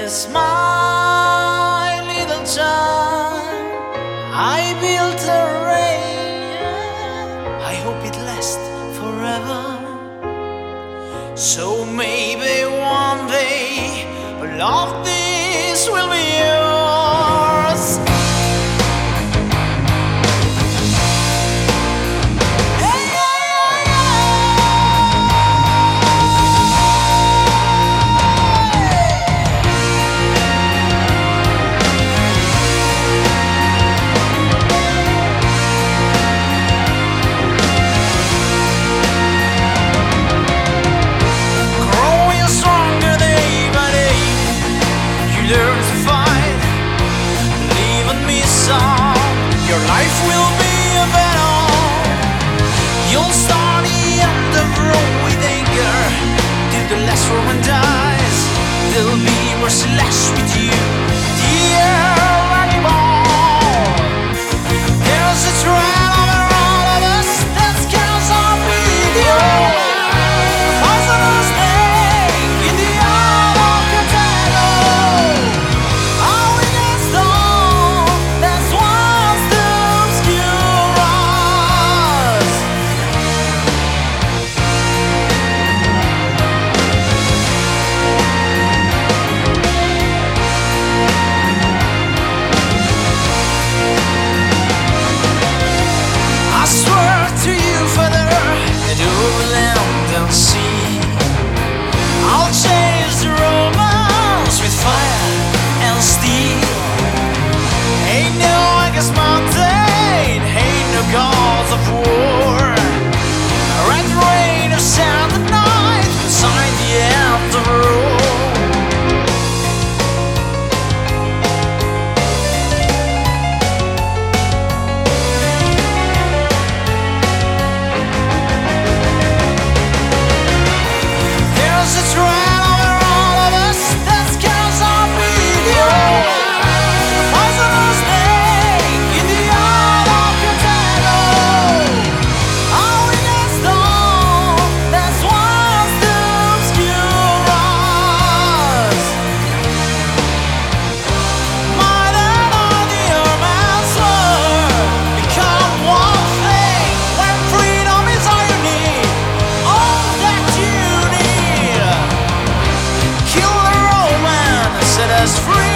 is my little town. I built a rain, I hope it lasts forever. So maybe one day all of this will be yours. Your life will be a battle. You'll start the end of road with anger till the last Roman dies. There'll be merciless with you, dear animal. There's a trail over all of us that scares off with you. Poisonous snake in the eye of Cartago. All we can stone, that's why. Gods of war, red rain of sand and night, sign the end of rule. There's a trail over all of us that scares off with you. Poisonous snake in the eye of Cartago. Set us free.